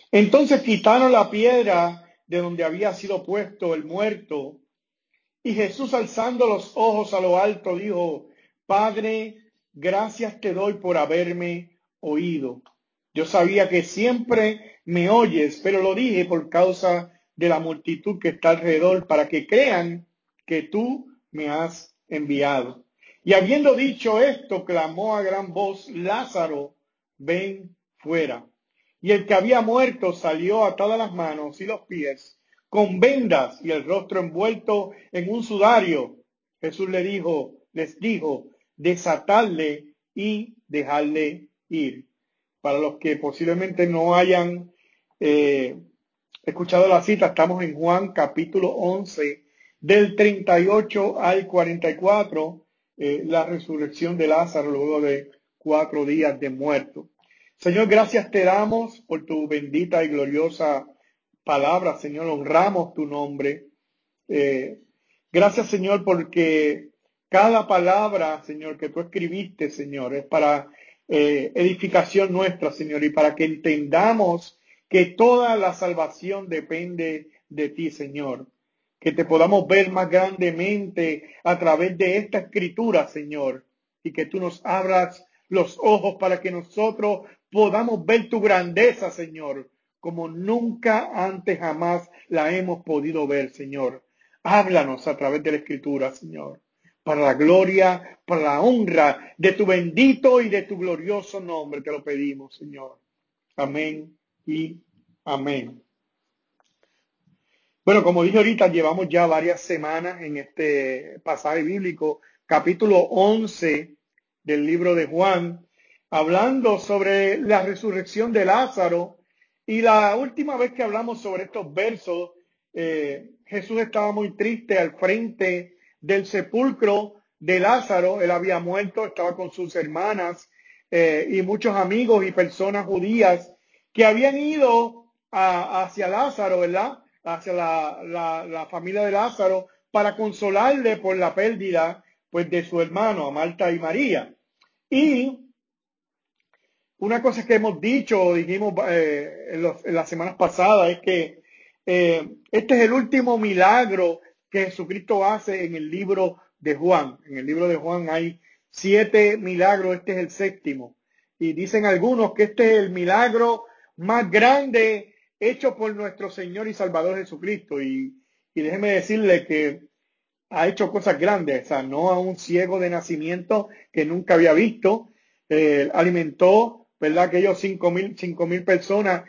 Entonces quitaron la piedra de donde había sido puesto el muerto, y Jesús, alzando los ojos a lo alto, dijo: Padre, gracias te doy por haberme oído. Yo sabía que siempre me oyes, pero lo dije por causa de la multitud que está alrededor, para que crean que tú me has enviado. Y habiendo dicho esto, clamó a gran voz: Lázaro, ven fuera. Y el que había muerto salió atadas las manos y los pies, con vendas y el rostro envuelto en un sudario. Jesús les dijo, desatadle y dejadle ir. Para los que posiblemente no hayan eh, escuchado la cita, estamos en Juan capítulo 11, del 38 al 44, la resurrección de Lázaro luego de 4 días de muerto. Señor, gracias te damos por tu bendita y gloriosa palabra, Señor. Honramos tu nombre. Eh, Gracias, Señor, porque cada palabra, Señor, que tú escribiste, Señor, es para edificación nuestra, Señor, y para que entendamos que toda la salvación depende de ti, Señor. Que te podamos ver más grandemente a través de esta escritura, Señor, y que tú nos abras los ojos para que nosotros podamos ver tu grandeza, Señor, como nunca antes jamás la hemos podido ver, Señor. Háblanos a través de la Escritura, Señor, para la gloria, para la honra de tu bendito y de tu glorioso nombre. Te lo pedimos, Señor. Amén y amén. Bueno, como dije ahorita, llevamos ya varias semanas en este pasaje bíblico, capítulo 11 del libro de Juan, hablando sobre la resurrección de Lázaro. Y la última vez que hablamos sobre estos versos, Jesús estaba muy triste al frente del sepulcro de Lázaro. Él había muerto, estaba con sus hermanas y muchos amigos y personas judías que habían ido hacia Lázaro, ¿verdad? Hacia la familia de Lázaro para consolarle por la pérdida pues de su hermano, a Marta y María. Y una cosa que hemos dicho, dijimos en las semanas pasadas, es que este es el último milagro que Jesucristo hace en el libro de Juan. En el libro de Juan hay 7 milagros, este es el séptimo. Y dicen algunos que este es el milagro más grande hecho por nuestro Señor y Salvador Jesucristo. Y déjeme decirle que ha hecho cosas grandes, o sea, no a un ciego de nacimiento que nunca había visto, alimentó, ¿verdad? Aquellos 5,000 personas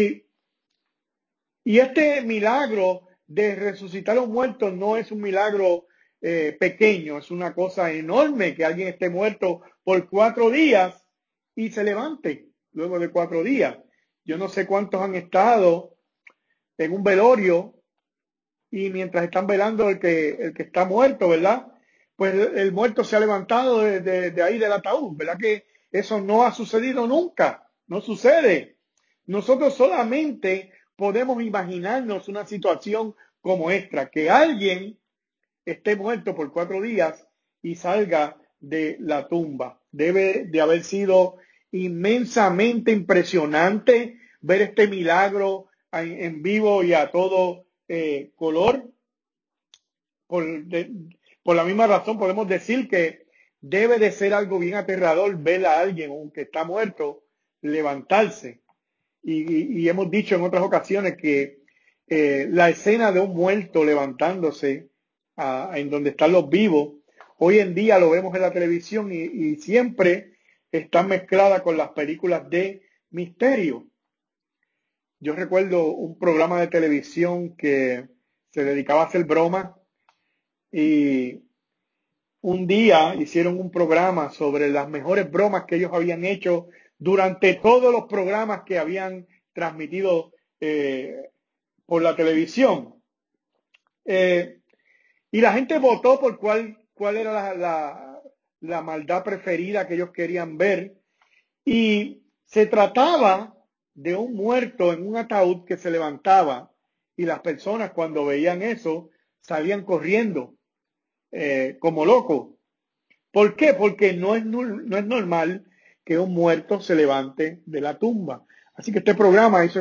y este milagro de resucitar a los muertos no es un milagro pequeño, es una cosa enorme que alguien esté muerto por 4 días y se levante luego de 4 días. Yo no sé cuántos han estado en un velorio y mientras están velando el que está muerto, ¿verdad? Pues el muerto se ha levantado de ahí del ataúd, ¿verdad? Que eso no ha sucedido nunca, no sucede. Nosotros solamente podemos imaginarnos una situación como esta, que alguien esté muerto por 4 días y salga de la tumba. Debe de haber sido inmensamente impresionante ver este milagro en vivo y a todo color. Por, de- por la misma razón podemos decir que debe de ser algo bien aterrador ver a alguien, aunque está muerto, levantarse. Y hemos dicho en otras ocasiones que la escena de un muerto levantándose en donde están los vivos, hoy en día lo vemos en la televisión y siempre está mezclada con las películas de misterio. Yo recuerdo un programa de televisión que se dedicaba a hacer bromas y un día hicieron un programa sobre las mejores bromas que ellos habían hecho durante todos los programas que habían transmitido por la televisión. Eh, y la gente votó por cuál era la maldad preferida que ellos querían ver. Y se trataba de un muerto en un ataúd que se levantaba y las personas cuando veían eso salían corriendo como locos. ¿Por qué? Porque no es normal que un muerto se levante de la tumba. Así que este programa hizo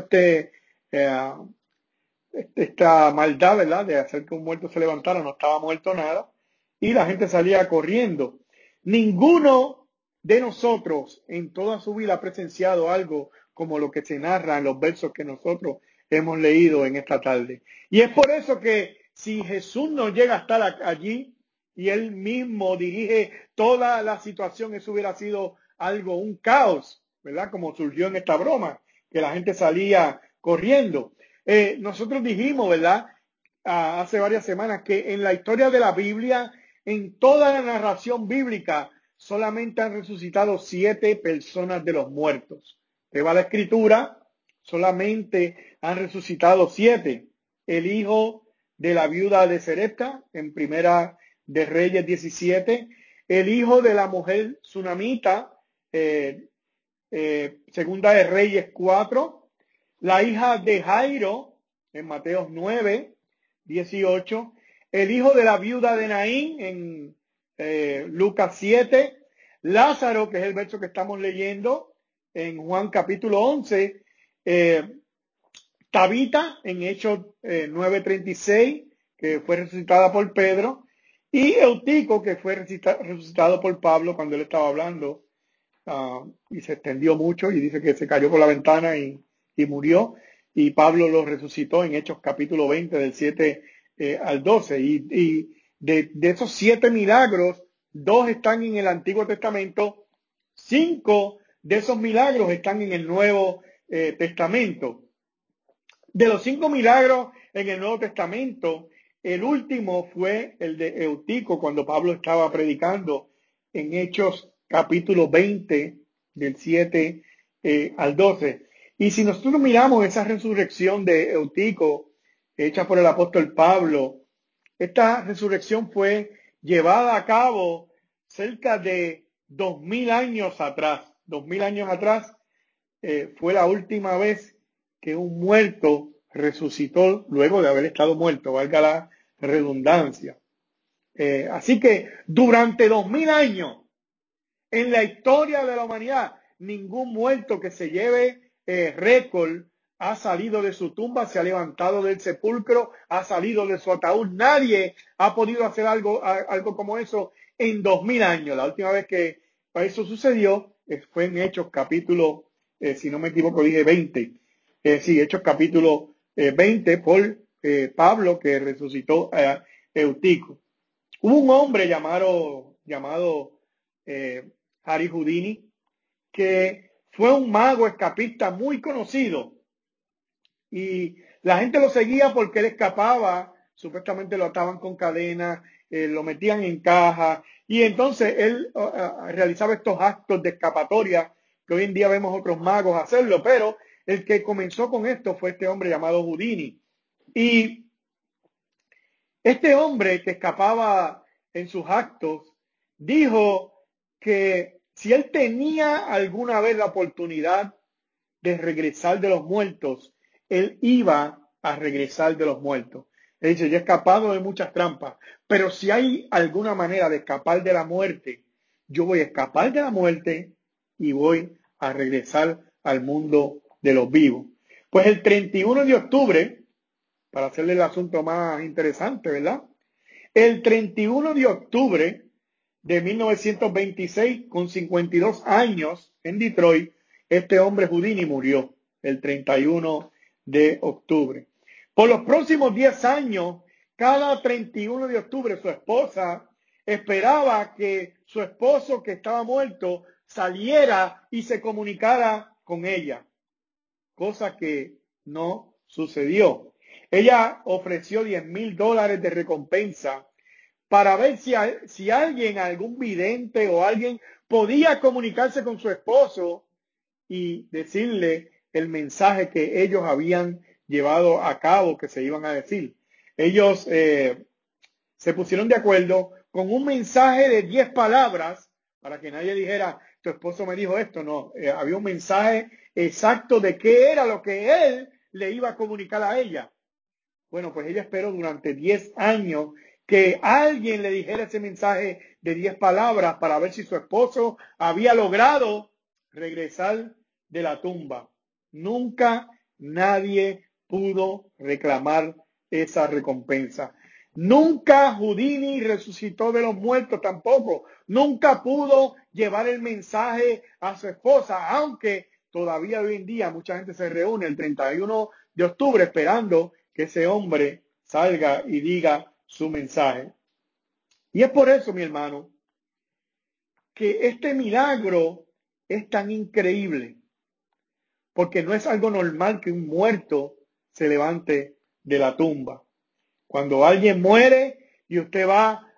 esta maldad, ¿verdad? De hacer que un muerto se levantara, no estaba muerto nada, y la gente salía corriendo. Ninguno de nosotros en toda su vida ha presenciado algo como lo que se narra en los versos que nosotros hemos leído en esta tarde. Y es por eso que si Jesús no llega a estar allí y él mismo dirige toda la situación, eso hubiera sido algo, un caos, ¿verdad? Como surgió en esta broma, que la gente salía corriendo. Nosotros dijimos, ¿verdad? Hace varias semanas que en la historia de la Biblia, en toda la narración bíblica, solamente han resucitado 7 personas de los muertos. Te va la escritura, solamente han resucitado 7. El hijo de la viuda de Serepta, en Primera de Reyes 17. El hijo de la mujer sunamita, Segunda de Reyes 4. La hija de Jairo, en Mateos 9, 18. El hijo de la viuda de Naín, en Lucas 7. Lázaro, que es el verso que estamos leyendo, en Juan capítulo 11. Tabita, en Hechos 9:36, que fue resucitada por Pedro. Y Eutico, que fue resucitado por Pablo cuando él estaba hablando. Y se extendió mucho y dice que se cayó por la ventana y murió. Y Pablo lo resucitó en Hechos capítulo 20 del 7 al 12. Y de esos 7 milagros, 2 están en el Antiguo Testamento, 5 de esos milagros están en el Nuevo Testamento. De los 5 milagros en el Nuevo Testamento, el último fue el de Eutico cuando Pablo estaba predicando en Hechos capítulo 20 del 7 al 12. Y si nosotros miramos esa resurrección de Eutico hecha por el apóstol Pablo, esta resurrección fue llevada a cabo cerca de 2000 años atrás. 2000 años atrás fue la última vez que un muerto resucitó luego de haber estado muerto, valga la redundancia. Así que durante 2000 años en la historia de la humanidad, ningún muerto que se lleve récord ha salido de su tumba, se ha levantado del sepulcro, ha salido de su ataúd. Nadie ha podido hacer algo como eso en 2000 años. La última vez que eso sucedió fue en Hechos capítulo, si no me equivoco, dije 20. Sí, Hechos capítulo 20 por Pablo, que resucitó a Eutico. Hubo un hombre llamado Harry Houdini, que fue un mago escapista muy conocido y la gente lo seguía porque él escapaba, supuestamente lo ataban con cadenas, lo metían en caja y entonces él realizaba estos actos de escapatoria que hoy en día vemos otros magos hacerlo, pero el que comenzó con esto fue este hombre llamado Houdini. Y este hombre que escapaba en sus actos dijo que si él tenía alguna vez la oportunidad de regresar de los muertos, él iba a regresar de los muertos. Él dice, yo he escapado de muchas trampas, pero si hay alguna manera de escapar de la muerte, yo voy a escapar de la muerte y voy a regresar al mundo de los vivos. Pues el 31 de octubre, para hacerle el asunto más interesante, ¿verdad? El 31 de octubre de 1926, con 52 años, en Detroit, este hombre Houdini murió el 31 de octubre. Por los próximos 10 años, cada 31 de octubre, su esposa esperaba que su esposo, que estaba muerto, saliera y se comunicara con ella, cosa que no sucedió. Ella ofreció $10,000 de recompensa para ver si alguien, algún vidente o alguien podía comunicarse con su esposo y decirle el mensaje que ellos habían llevado a cabo, que se iban a decir. Ellos se pusieron de acuerdo con un mensaje de 10 palabras para que nadie dijera, tu esposo me dijo esto. No, había un mensaje exacto de qué era lo que él le iba a comunicar a ella. Bueno, pues ella esperó durante 10 años que alguien le dijera ese mensaje de 10 palabras para ver si su esposo había logrado regresar de la tumba. Nunca nadie pudo reclamar esa recompensa. Nunca Houdini resucitó de los muertos tampoco. Nunca pudo llevar el mensaje a su esposa, aunque todavía hoy en día mucha gente se reúne el 31 de octubre esperando que ese hombre salga y diga su mensaje. Y es por eso, mi hermano, que este milagro es tan increíble, porque no es algo normal que un muerto se levante de la tumba. Cuando alguien muere y usted va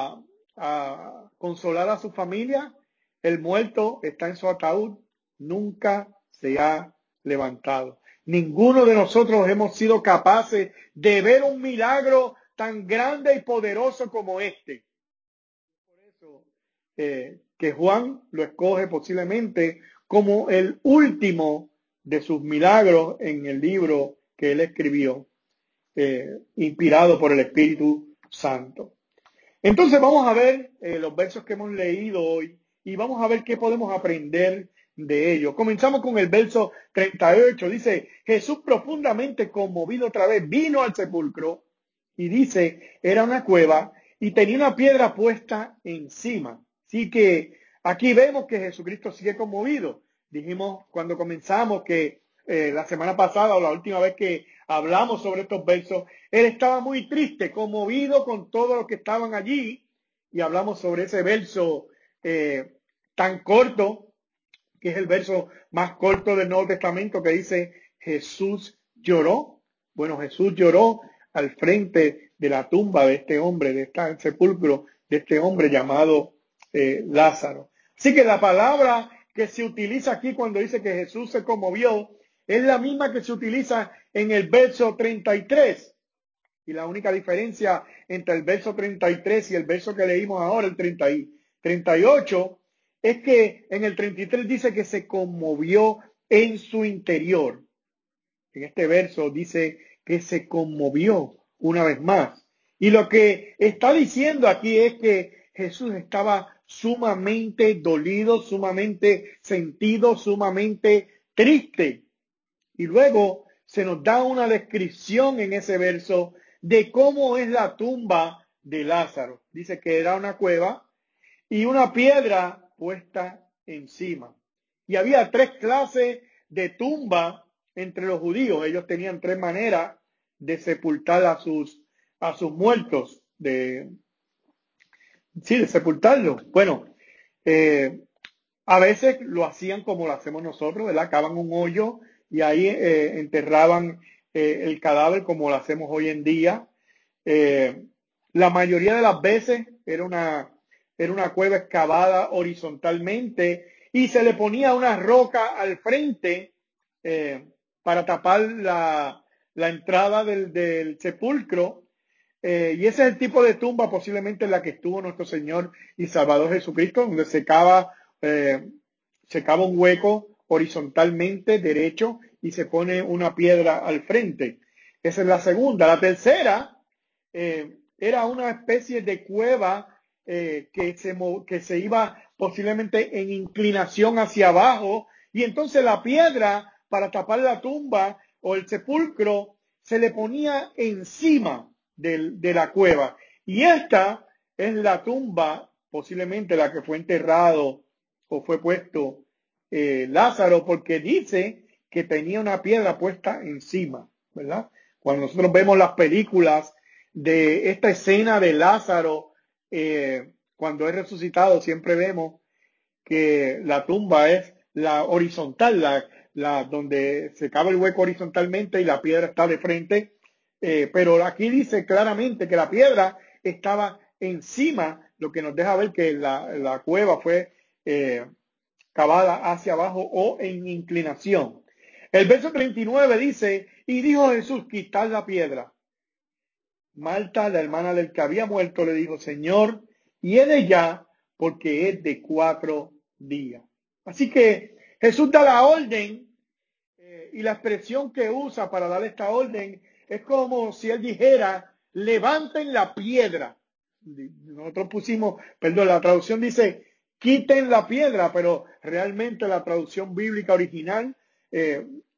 a consolar a su familia, el muerto está en su ataúd, nunca se ha levantado. Ninguno de nosotros hemos sido capaces de ver un milagro tan grande y poderoso como este. Por eso que Juan lo escoge posiblemente como el último de sus milagros en el libro que él escribió, inspirado por el Espíritu Santo. Entonces vamos a ver los versos que hemos leído hoy y vamos a ver qué podemos aprender de ellos. Comenzamos con el verso 38. Dice, Jesús profundamente conmovido otra vez vino al sepulcro y dice, era una cueva y tenía una piedra puesta encima. Así que aquí vemos que Jesucristo sigue conmovido. Dijimos cuando comenzamos que la semana pasada o la última vez que hablamos sobre estos versos, él estaba muy triste, conmovido con todos los que estaban allí. Y hablamos sobre ese verso tan corto, que es el verso más corto del Nuevo Testamento, que dice, Jesús lloró. Bueno, Jesús lloró al frente de la tumba de este hombre, de este sepulcro, de este hombre llamado Lázaro. Así que la palabra que se utiliza aquí cuando dice que Jesús se conmovió es la misma que se utiliza en el verso 33. Y la única diferencia entre el verso 33 y el verso que leímos ahora, el 38, es que en el 33 dice que se conmovió en su interior. En este verso dice que se conmovió una vez más. Y lo que está diciendo aquí es que Jesús estaba sumamente dolido, sumamente sentido, sumamente triste. Y luego se nos da una descripción en ese verso de cómo es la tumba de Lázaro. Dice que era una cueva y una piedra puesta encima. Y había tres clases de tumba entre los judíos. Ellos tenían tres maneras de sepultar a sus muertos, de sepultarlos. Bueno, a veces lo hacían como lo hacemos nosotros, ¿verdad? Cavan un hoyo y ahí enterraban el cadáver como lo hacemos hoy en día. La mayoría de las veces era una cueva excavada horizontalmente y se le ponía una roca al frente para tapar la entrada del sepulcro. Y ese es el tipo de tumba posiblemente en la que estuvo nuestro Señor y Salvador Jesucristo, donde se cava un hueco horizontalmente derecho y se pone una piedra al frente. Esa es la segunda. La tercera era una especie de cueva que se iba posiblemente en inclinación hacia abajo y entonces la piedra para tapar la tumba o el sepulcro se le ponía encima de la cueva. Y esta es la tumba, posiblemente la que fue enterrado o fue puesto Lázaro, porque dice que tenía una piedra puesta encima, ¿verdad? Cuando nosotros vemos las películas de esta escena de Lázaro, cuando es resucitado, siempre vemos que la tumba es la horizontal, donde se cava el hueco horizontalmente y la piedra está de frente. Pero aquí dice claramente que la piedra estaba encima, lo que nos deja ver que la cueva fue cavada hacia abajo o en inclinación. El verso 39 dice, y dijo Jesús, quitad la piedra. Marta, la hermana del que había muerto, le dijo, Señor, hiede ya, porque es de 4 días. Así que Jesús da la orden y la expresión que usa para dar esta orden es como si él dijera, levanten la piedra. Nosotros pusimos, perdón, la traducción dice, quiten la piedra, pero realmente la traducción bíblica original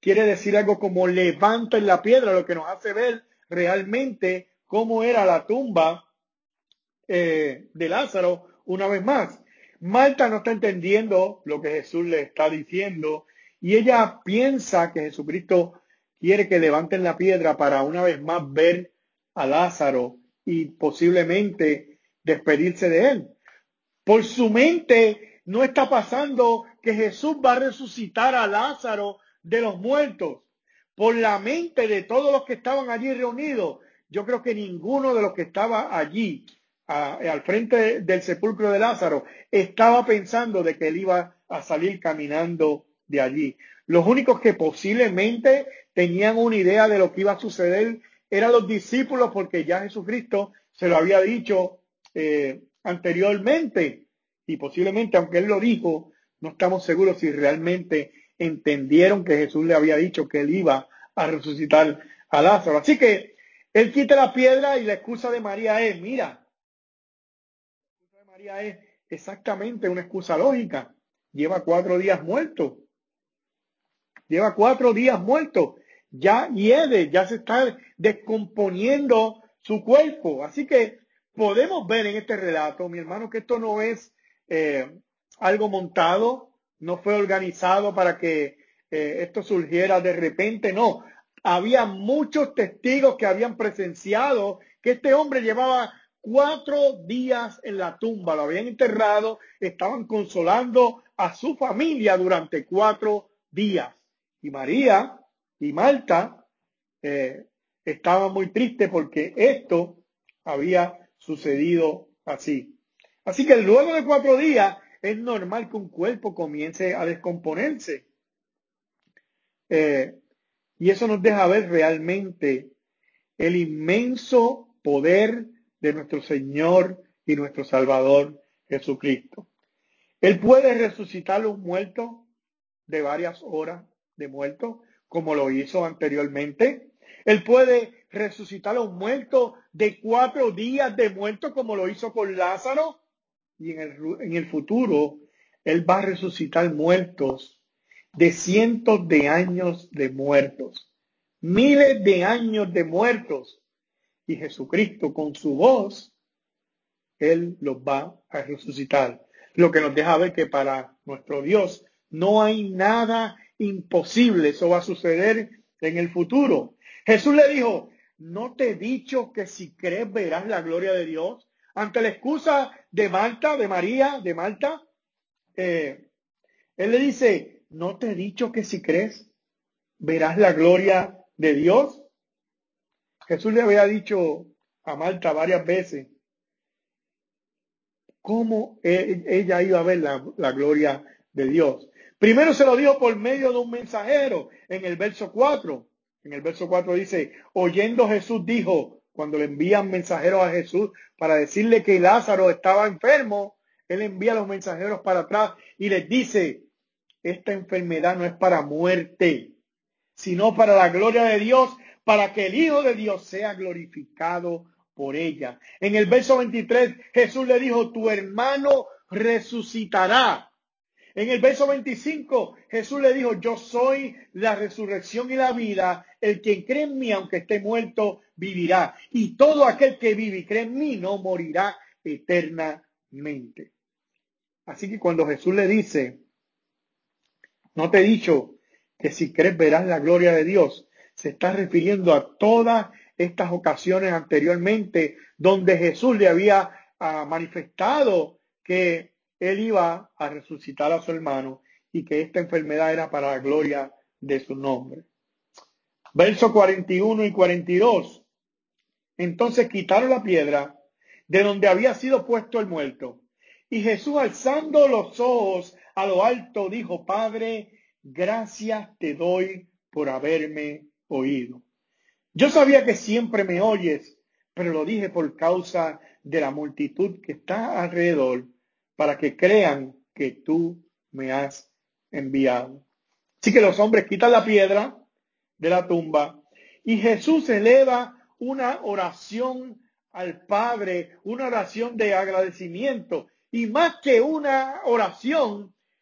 quiere decir algo como levanten la piedra, lo que nos hace ver realmente cómo era la tumba de Lázaro una vez más. Marta no está entendiendo lo que Jesús le está diciendo y ella piensa que Jesucristo quiere que levanten la piedra para una vez más ver a Lázaro y posiblemente despedirse de él. Por su mente no está pasando que Jesús va a resucitar a Lázaro de los muertos. Por la mente de todos los que estaban allí reunidos, yo creo que ninguno de los que estaba allí al frente del sepulcro de Lázaro estaba pensando de que él iba a salir caminando de allí. Los únicos que posiblemente tenían una idea de lo que iba a suceder eran los discípulos, porque ya Jesucristo se lo había dicho anteriormente, y posiblemente, aunque él lo dijo, no estamos seguros si realmente entendieron que Jesús le había dicho que él iba a resucitar a Lázaro. Así que él quita la piedra y la excusa de María es, mira, la excusa de María es exactamente una excusa lógica. Lleva 4 días muerto. Lleva 4 días muerto. Ya hiede, ya se está descomponiendo su cuerpo. Así que podemos ver en este relato, mi hermano, que esto no es algo montado, no fue organizado para que esto surgiera de repente, no. Había muchos testigos que habían presenciado que este hombre llevaba 4 días en la tumba, lo habían enterrado, estaban consolando a su familia durante 4 días. Y María y Marta estaban muy tristes porque esto había sucedido así. Así que luego de 4 días es normal que un cuerpo comience a descomponerse. Y eso nos deja ver realmente el inmenso poder de nuestro Señor y nuestro Salvador Jesucristo. Él puede resucitar a los muertos de varias horas de muertos, como lo hizo anteriormente. Él puede resucitar a los muertos de 4 días de muertos, como lo hizo con Lázaro. Y en el futuro, Él va a resucitar muertos de cientos de años de muertos, miles de años de muertos. Y Jesucristo, con su voz, Él los va a resucitar. Lo que nos deja ver que para nuestro Dios no hay nada imposible. Eso va a suceder en el futuro. Jesús le dijo, ¿no te he dicho que si crees verás la gloria de Dios? Ante la excusa de Marta, de María, de Marta, él le dice, ¿no te he dicho que si crees verás la gloria de Dios? Jesús le había dicho a Marta varias veces cómo ella iba a ver la gloria de Dios. Primero se lo dijo por medio de un mensajero en el verso 4. En el verso 4 dice, oyendo Jesús dijo, cuando le envían mensajeros a Jesús para decirle que Lázaro estaba enfermo, él envía a los mensajeros para atrás y les dice, esta enfermedad no es para muerte, sino para la gloria de Dios, para que el Hijo de Dios sea glorificado por ella. En el verso 23, Jesús le dijo, tu hermano resucitará. En el verso 25, Jesús le dijo, yo soy la resurrección y la vida. El que cree en mí, aunque esté muerto, vivirá. Y todo aquel que vive y cree en mí no morirá eternamente. Así que cuando Jesús le dice, no te he dicho que si crees verás la gloria de Dios, se está refiriendo a todas estas ocasiones anteriormente donde Jesús le había manifestado que él iba a resucitar a su hermano y que esta enfermedad era para la gloria de su nombre. Versos 41 y 42. Entonces quitaron la piedra de donde había sido puesto el muerto. Y Jesús, alzando los ojos a lo alto, dijo, Padre, gracias te doy por haberme oído. Yo sabía que siempre me oyes, pero lo dije por causa de la multitud que está alrededor, para que crean que tú me has enviado. Así que los hombres quitan la piedra de la tumba y Jesús eleva una oración al Padre, una oración de agradecimiento. Y más que una oración,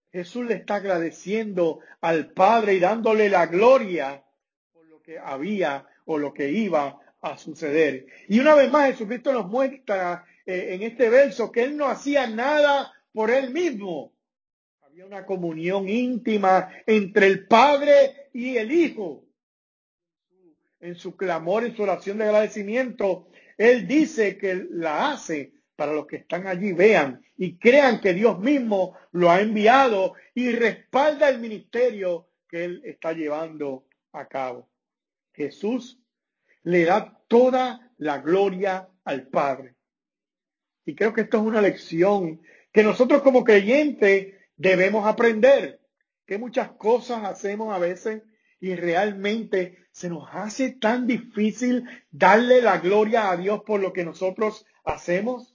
Jesús le está agradeciendo al Padre y dándole la gloria por lo que había o lo que iba a suceder. Y una vez más Jesucristo nos muestra en este verso que Él no hacía nada por Él mismo. Había una comunión íntima entre el Padre y el Hijo. En su clamor, en su oración de agradecimiento, Él dice que la hace para los que están allí, vean y crean que Dios mismo lo ha enviado y respalda el ministerio que Él está llevando a cabo. Jesús le da toda la gloria al Padre. Y creo que esto es una lección que nosotros como creyentes debemos aprender, que muchas cosas hacemos a veces y realmente se nos hace tan difícil darle la gloria a Dios por lo que nosotros hacemos.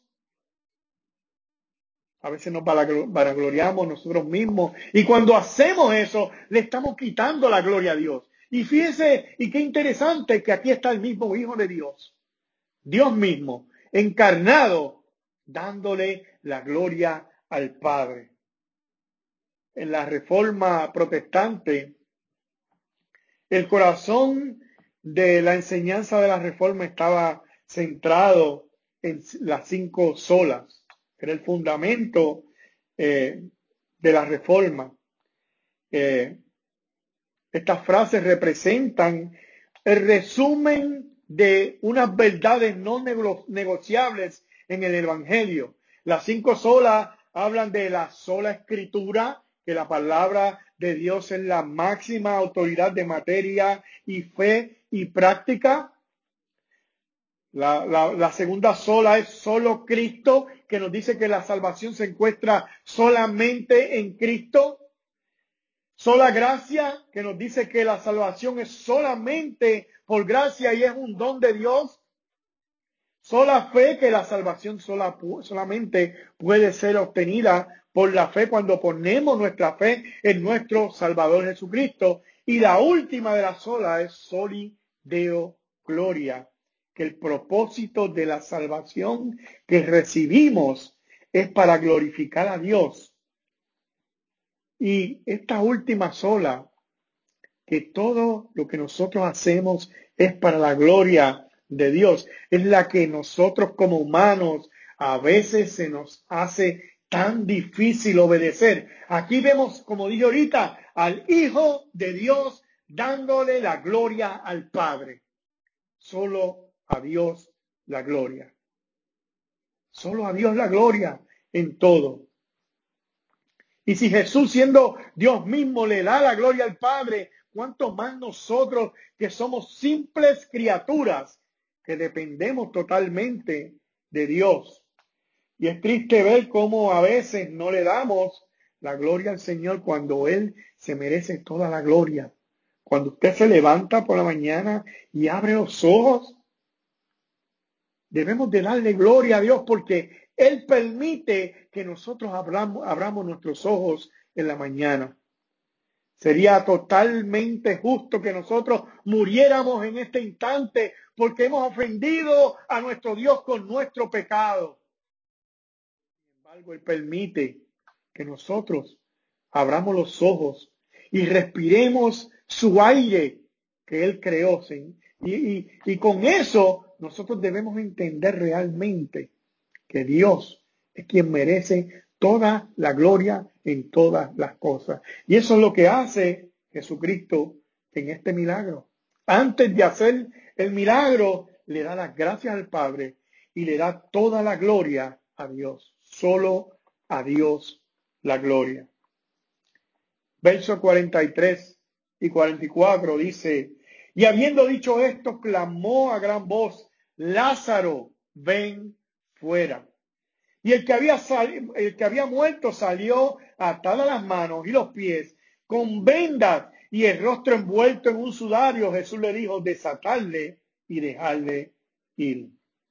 A veces nos vanagloriamos nosotros mismos y cuando hacemos eso le estamos quitando la gloria a Dios. Y fíjese, y qué interesante que aquí está el mismo Hijo de Dios, Dios mismo, encarnado, dándole la gloria al Padre. En la Reforma Protestante, el corazón de la enseñanza de la Reforma estaba centrado en las 5 solas. Era el fundamento de la Reforma. Estas frases representan el resumen de unas verdades no negociables en el Evangelio. Las 5 solas hablan de la sola escritura, que la palabra de Dios es la máxima autoridad de materia y fe y práctica. La segunda sola es solo Cristo, que nos dice que la salvación se encuentra solamente en Cristo. Sola gracia, que nos dice que la salvación es solamente por gracia y es un don de Dios. Sola fe, que la salvación solamente puede ser obtenida por la fe cuando ponemos nuestra fe en nuestro Salvador Jesucristo. Y la última de las solas es soli Deo gloria, que el propósito de la salvación que recibimos es para glorificar a Dios. Y esta última sola, que todo lo que nosotros hacemos es para la gloria de Dios, es la que nosotros como humanos a veces se nos hace tan difícil obedecer. Aquí vemos, como dije ahorita, al Hijo de Dios dándole la gloria al Padre. Solo a Dios la gloria. Solo a Dios la gloria en todo. Y si Jesús, siendo Dios mismo, le da la gloria al Padre, ¿cuánto más nosotros que somos simples criaturas que dependemos totalmente de Dios? Y es triste ver cómo a veces no le damos la gloria al Señor cuando Él se merece toda la gloria. Cuando usted se levanta por la mañana y abre los ojos, debemos de darle gloria a Dios porque Él permite que nosotros abramos nuestros ojos en la mañana. Sería totalmente justo que nosotros muriéramos en este instante porque hemos ofendido a nuestro Dios con nuestro pecado. Sin embargo, Él permite que nosotros abramos los ojos y respiremos su aire que Él creó. Y con eso nosotros debemos entender realmente que Dios es quien merece toda la gloria en todas las cosas. Y eso es lo que hace Jesucristo en este milagro. Antes de hacer el milagro, le da las gracias al Padre y le da toda la gloria a Dios. Solo a Dios la gloria. Versos 43 y 44 dice, y habiendo dicho esto, clamó a gran voz, Lázaro, ven fuera. Y el que había muerto salió atada las manos y los pies con vendas y el rostro envuelto en un sudario. Jesús le dijo, desatarle y dejarle ir.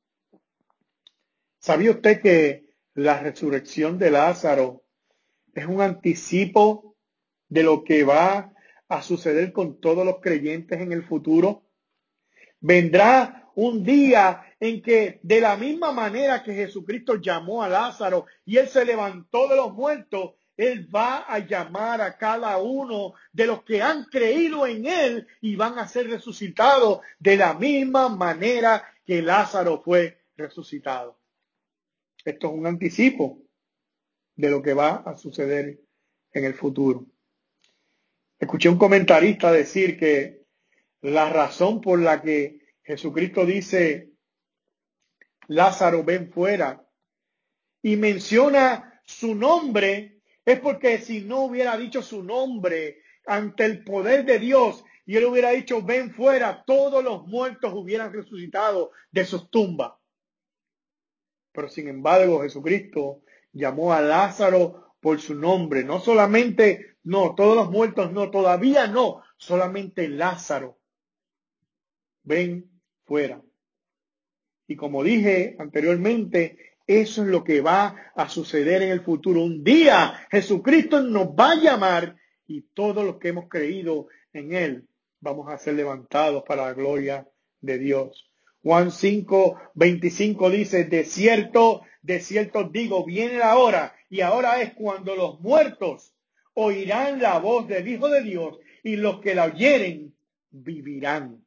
¿Sabía usted que la resurrección de Lázaro es un anticipo de lo que va a suceder con todos los creyentes en el futuro? Vendrá un día en que de la misma manera que Jesucristo llamó a Lázaro y él se levantó de los muertos, Él va a llamar a cada uno de los que han creído en Él y van a ser resucitados de la misma manera que Lázaro fue resucitado. Esto es un anticipo de lo que va a suceder en el futuro. Escuché un comentarista decir que la razón por la que Jesucristo dice, Lázaro, ven fuera, y menciona su nombre, es porque si no hubiera dicho su nombre ante el poder de Dios y él hubiera dicho, ven fuera, todos los muertos hubieran resucitado de sus tumbas. Pero sin embargo, Jesucristo llamó a Lázaro por su nombre. No solamente, no, todos los muertos no, todavía no, solamente Lázaro. Ven fuera. Y como dije anteriormente, eso es lo que va a suceder en el futuro. Un día Jesucristo nos va a llamar y todos los que hemos creído en Él vamos a ser levantados para la gloria de Dios. Juan 5:25 dice, de cierto os digo, viene la hora y ahora es cuando los muertos oirán la voz del Hijo de Dios y los que la oyeren vivirán.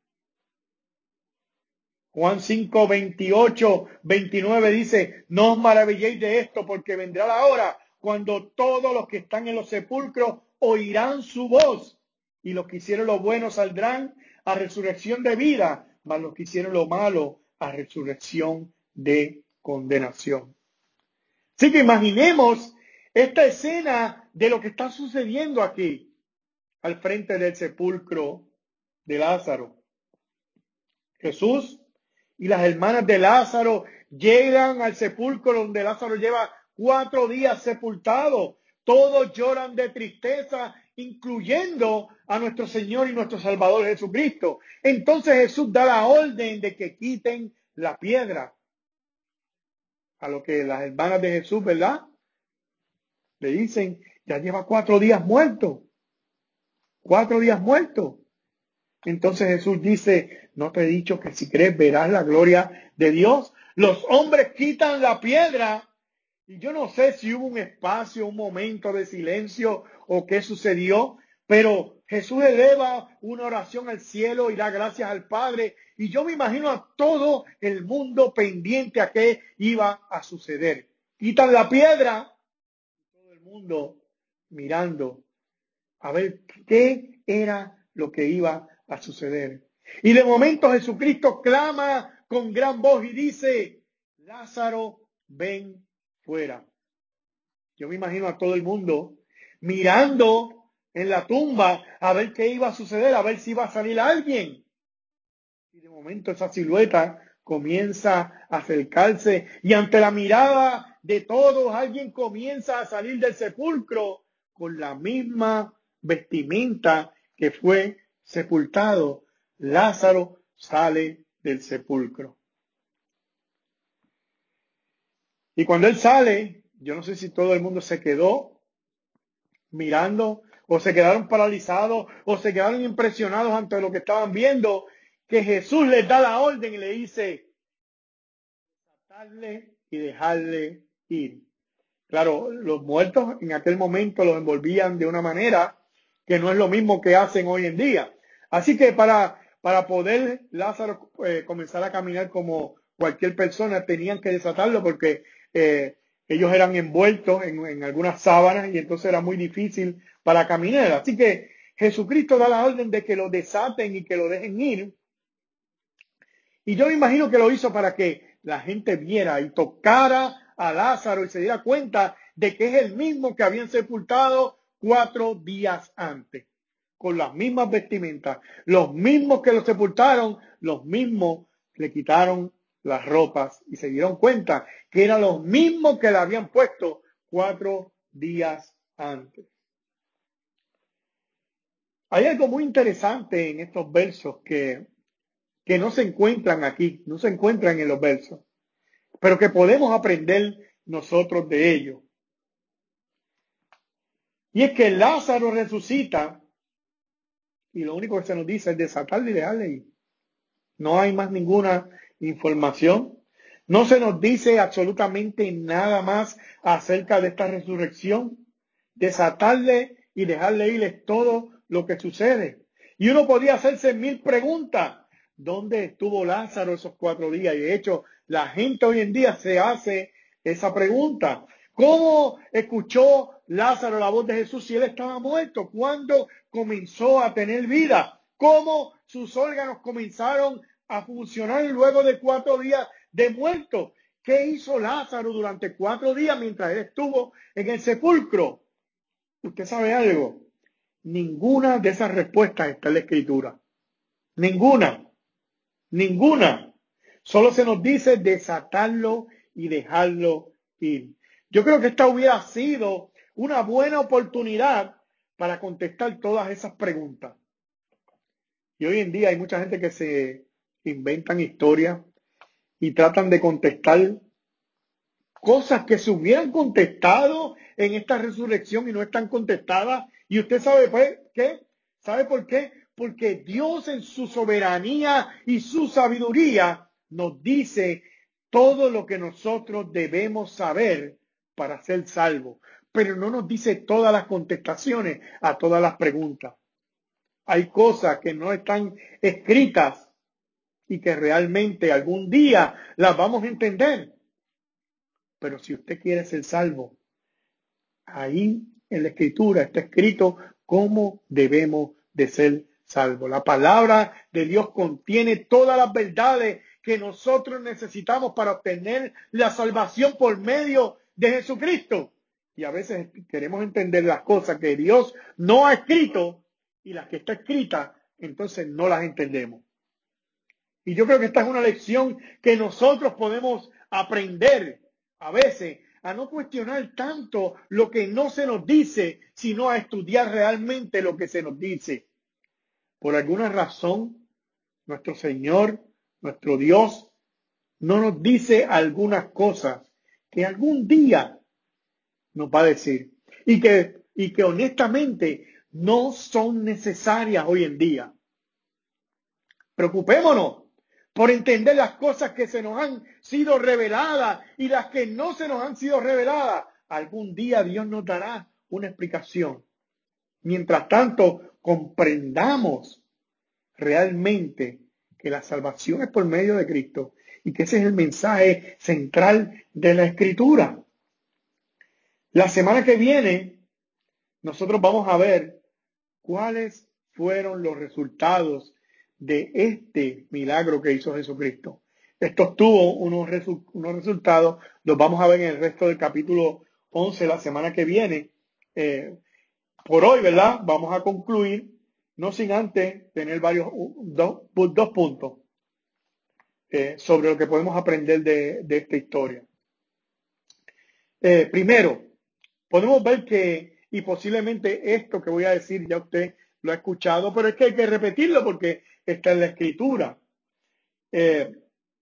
Juan 5:28-29 dice, no os maravilléis de esto, porque vendrá la hora cuando todos los que están en los sepulcros oirán su voz, y los que hicieron lo bueno saldrán a resurrección de vida, mas los que hicieron lo malo a resurrección de condenación. Así que imaginemos esta escena de lo que está sucediendo aquí, al frente del sepulcro de Lázaro. Jesús y las hermanas de Lázaro llegan al sepulcro donde Lázaro lleva 4 días sepultado. Todos lloran de tristeza, incluyendo a nuestro Señor y nuestro Salvador Jesucristo. Entonces Jesús da la orden de que quiten la piedra. A lo que las hermanas de Jesús, ¿verdad? Le dicen, ya lleva 4 días muerto. 4 días muerto. Entonces Jesús dice, ¿no te he dicho que si crees verás la gloria de Dios? Los hombres quitan la piedra y yo no sé si hubo un espacio, un momento de silencio o qué sucedió, pero Jesús eleva una oración al cielo y da gracias al Padre y yo me imagino a todo el mundo pendiente a qué iba a suceder. Quitan la piedra y todo el mundo mirando a ver qué era lo que iba a suceder. Y de momento Jesucristo clama con gran voz y dice, Lázaro, ven fuera. Yo me imagino a todo el mundo mirando en la tumba a ver qué iba a suceder, a ver si iba a salir alguien. Y de momento esa silueta comienza a acercarse y ante la mirada de todos alguien comienza a salir del sepulcro con la misma vestimenta que fue sepultado. Lázaro sale del sepulcro. Y cuando él sale, yo no sé si todo el mundo se quedó mirando o se quedaron paralizados o se quedaron impresionados ante lo que estaban viendo, que Jesús les da la orden y le dice, desatarle y dejarle ir. Claro, los muertos en aquel momento los envolvían de una manera que no es lo mismo que hacen hoy en día. Así que para poder Lázaro comenzar a caminar como cualquier persona, tenían que desatarlo porque ellos eran envueltos en algunas sábanas y entonces era muy difícil para caminar. Así que Jesucristo da la orden de que lo desaten y que lo dejen ir. Y yo me imagino que lo hizo para que la gente viera y tocara a Lázaro y se diera cuenta de que es el mismo que habían sepultado 4 días antes, con las mismas vestimentas, los mismos que lo sepultaron, los mismos le quitaron las ropas y se dieron cuenta que eran los mismos que le habían puesto 4 días antes. Hay algo muy interesante en estos versos que no se encuentran aquí, no se encuentran en los versos, pero que podemos aprender nosotros de ellos. Y es que Lázaro resucita y lo único que se nos dice es desatarle y dejarle ir. No hay más ninguna información. No se nos dice absolutamente nada más acerca de esta resurrección. desatarle y dejarle ir todo lo que sucede. Y uno podría hacerse 1000 preguntas. ¿Dónde estuvo Lázaro esos 4 días? Y de hecho, la gente hoy en día se hace esa pregunta. ¿Cómo escuchó Lázaro la voz de Jesús si él estaba muerto? ¿Cuándo comenzó a tener vida? ¿Cómo sus órganos comenzaron a funcionar luego de 4 días de muerto? ¿Qué hizo Lázaro durante 4 días mientras él estuvo en el sepulcro? ¿Usted sabe algo? Ninguna de esas respuestas está en la Escritura. Ninguna. Ninguna. Solo se nos dice desatarlo y dejarlo ir. Yo creo que esta hubiera sido una buena oportunidad para contestar todas esas preguntas. Y hoy en día hay mucha gente que se inventan historias y tratan de contestar cosas que se hubieran contestado en esta resurrección y no están contestadas. Y usted sabe pues, ¿qué? ¿Sabe por qué? Porque Dios en su soberanía y su sabiduría nos dice todo lo que nosotros debemos saber para ser salvos, pero no nos dice todas las contestaciones a todas las preguntas. Hay cosas que no están escritas y que realmente algún día las vamos a entender. Pero si usted quiere ser salvo, ahí en la Escritura está escrito cómo debemos de ser salvos. La palabra de Dios contiene todas las verdades que nosotros necesitamos para obtener la salvación por medio de Jesucristo. Y a veces queremos entender las cosas que Dios no ha escrito y las que está escritas, entonces no las entendemos. Y yo creo que esta es una lección que nosotros podemos aprender a veces a no cuestionar tanto lo que no se nos dice, sino a estudiar realmente lo que se nos dice. Por alguna razón, nuestro Señor, nuestro Dios, no nos dice algunas cosas que algún día nos va a decir y que honestamente no son necesarias hoy en día. Preocupémonos por entender las cosas que se nos han sido reveladas y las que no se nos han sido reveladas. Algún día Dios nos dará una explicación. Mientras tanto, comprendamos realmente que la salvación es por medio de Cristo y que ese es el mensaje central de la Escritura. La semana que viene, nosotros vamos a ver cuáles fueron los resultados de este milagro que hizo Jesucristo. Esto tuvo unos resultados, los vamos a ver en el resto del capítulo 11 la semana que viene. Por hoy, ¿verdad? Vamos a concluir, no sin antes tener dos puntos sobre lo que podemos aprender de esta historia. Primero, podemos ver que, y posiblemente esto que voy a decir ya usted lo ha escuchado, pero es que hay que repetirlo porque está en la Escritura. De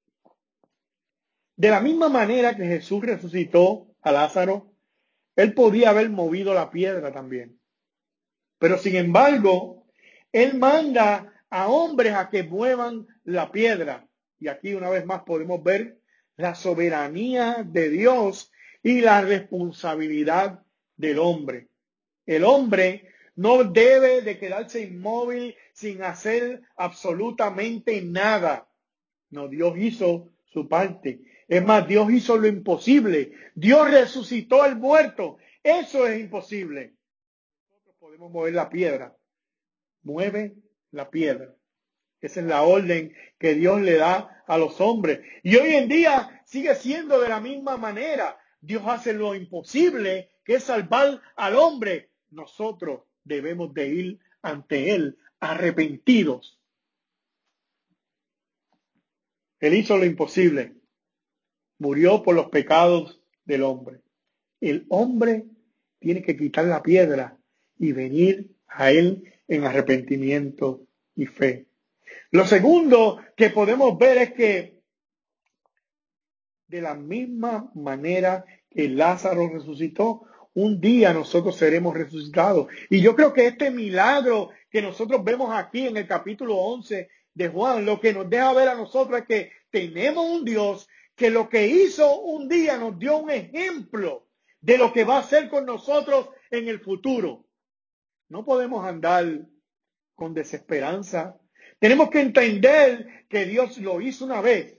la misma manera que Jesús resucitó a Lázaro, él podía haber movido la piedra también. Pero sin embargo, él manda a hombres a que muevan la piedra. Y aquí una vez más podemos ver la soberanía de Dios y la responsabilidad del hombre. El hombre no debe de quedarse inmóvil sin hacer absolutamente nada. No, Dios hizo su parte. Es más, Dios hizo lo imposible. Dios resucitó al muerto. Eso es imposible. Nosotros podemos mover la piedra. Mueve la piedra. Esa es la orden que Dios le da a los hombres. Y hoy en día sigue siendo de la misma manera. Dios hace lo imposible, que es salvar al hombre. Nosotros debemos de ir ante Él arrepentidos. Él hizo lo imposible. Murió por los pecados del hombre. El hombre tiene que quitar la piedra y venir a Él en arrepentimiento y fe. Lo segundo que podemos ver es que de la misma manera que Lázaro resucitó, un día nosotros seremos resucitados. Y yo creo que este milagro que nosotros vemos aquí en el capítulo 11 de Juan, lo que nos deja ver a nosotros es que tenemos un Dios que lo que hizo un día nos dio un ejemplo de lo que va a hacer con nosotros en el futuro. No podemos andar con desesperanza. Tenemos que entender que Dios lo hizo una vez.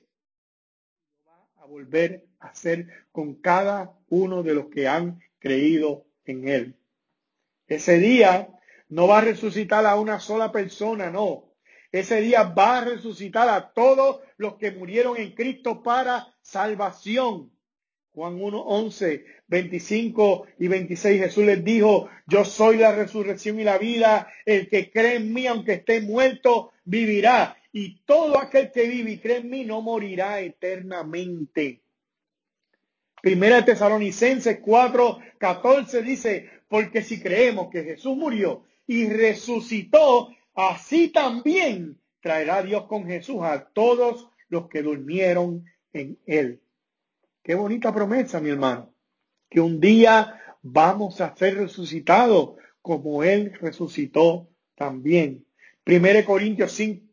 Va a volver a hacer con cada uno de los que han creído en Él. Ese día no va a resucitar a una sola persona, no. Ese día va a resucitar a todos los que murieron en Cristo para salvación. Juan 1, 11, 25 y 26, Jesús les dijo: yo soy la resurrección y la vida. El que cree en mí, aunque esté muerto, vivirá. Y todo aquel que vive y cree en mí no morirá eternamente. Primera de Tesalonicenses 4:14 dice: porque si creemos que Jesús murió y resucitó, así también traerá Dios con Jesús a todos los que durmieron en él. Qué bonita promesa, mi hermano, que un día vamos a ser resucitados como él resucitó también. 1 Corintios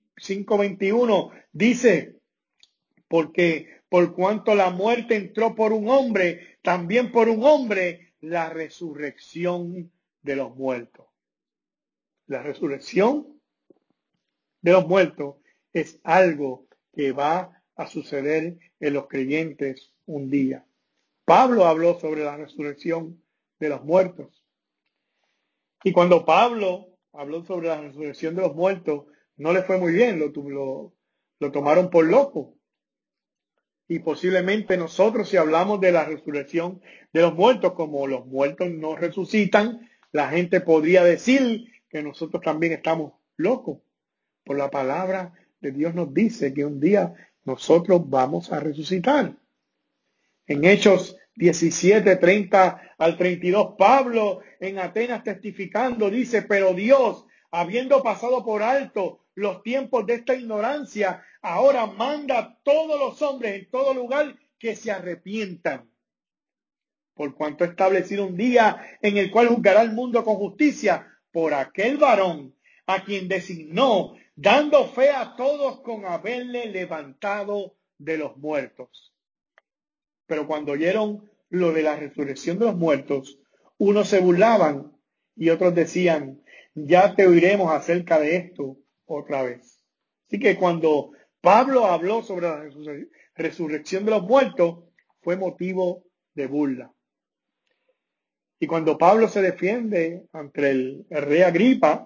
5:21 dice: porque por cuanto la muerte entró por un hombre, también por un hombre la resurrección de los muertos. La resurrección de los muertos es algo que va a suceder en los creyentes un día. Pablo habló sobre la resurrección de los muertos. Y cuando Pablo habló sobre la resurrección de los muertos, no le fue muy bien, lo tomaron por loco. Y posiblemente nosotros, si hablamos de la resurrección de los muertos, como los muertos no resucitan, la gente podría decir que nosotros también estamos locos. Por la palabra de Dios nos dice que un día nosotros vamos a resucitar. En Hechos 17, 30 al 32, Pablo en Atenas testificando dice: pero Dios, habiendo pasado por alto los tiempos de esta ignorancia, ahora manda a todos los hombres en todo lugar que se arrepientan. Por cuanto ha establecido un día en el cual juzgará al mundo con justicia por aquel varón a quien designó, dando fe a todos con haberle levantado de los muertos. Pero cuando oyeron lo de la resurrección de los muertos, unos se burlaban y otros decían: ya te oiremos acerca de esto otra vez. Así que cuando Pablo habló sobre la resurrección de los muertos, fue motivo de burla. Y cuando Pablo se defiende ante el rey Agripa,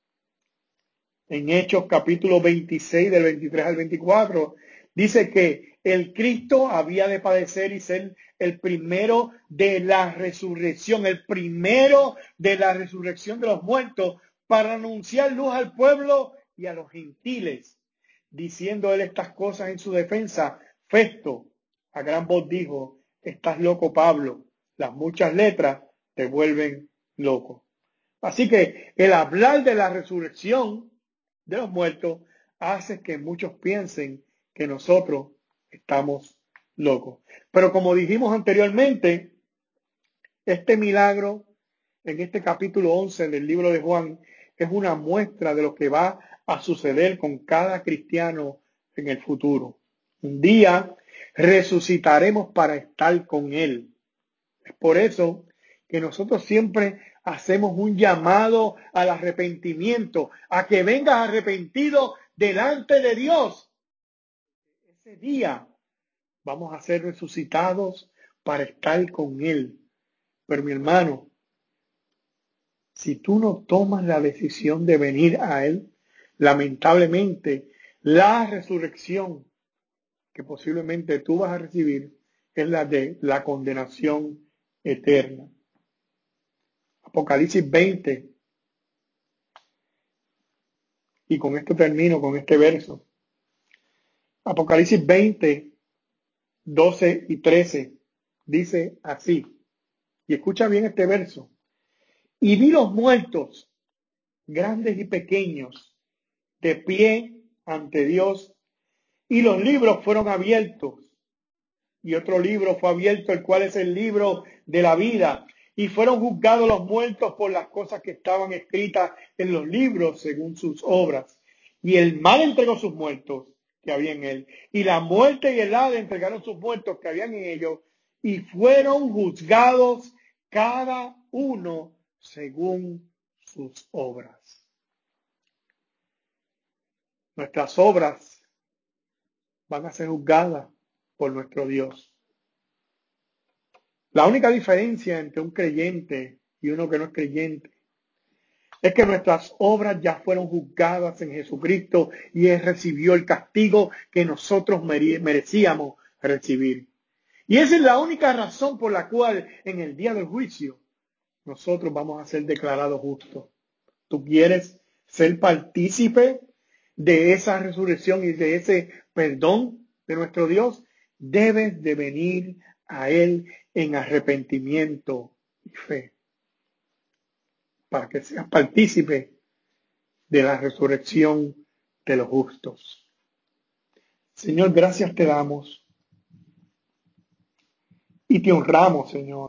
en Hechos capítulo 26 del 23 al 24, dice que el Cristo había de padecer y ser el primero de la resurrección, el primero de la resurrección de los muertos, para anunciar luz al pueblo y a los gentiles. Diciendo él estas cosas en su defensa, Festo a gran voz dijo: estás loco, Pablo, las muchas letras te vuelven loco. Así que el hablar de la resurrección de los muertos hace que muchos piensen que nosotros estamos locos. Pero como dijimos anteriormente, este milagro en este capítulo 11 del libro de Juan es una muestra de lo que va a suceder con cada cristiano en el futuro. Un día resucitaremos para estar con él. Es por eso que nosotros siempre hacemos un llamado al arrepentimiento, a que vengas arrepentido delante de Dios. Ese día vamos a ser resucitados para estar con Él. Pero mi hermano, si tú no tomas la decisión de venir a Él, lamentablemente la resurrección que posiblemente tú vas a recibir es la de la condenación eterna. Apocalipsis 20, y con esto termino, con este verso. Apocalipsis 20, 12 y 13 dice así, y escucha bien este verso: y vi los muertos, grandes y pequeños, de pie ante Dios, y los libros fueron abiertos, y otro libro fue abierto, el cual es el libro de la vida, y fueron juzgados los muertos por las cosas que estaban escritas en los libros según sus obras. Y el mal entregó sus muertos que había en él, y la muerte y el Hades entregaron sus muertos que habían en ellos, y fueron juzgados cada uno según sus obras. Nuestras obras van a ser juzgadas por nuestro Dios. La única diferencia entre un creyente y uno que no es creyente es que nuestras obras ya fueron juzgadas en Jesucristo y Él recibió el castigo que nosotros merecíamos recibir. Y esa es la única razón por la cual en el día del juicio nosotros vamos a ser declarados justos. ¿Tú quieres ser partícipe de esa resurrección y de ese perdón de nuestro Dios? Debes de venir a Él en arrepentimiento y fe para que seas partícipe de la resurrección de los justos. Señor, gracias te damos y te honramos, Señor.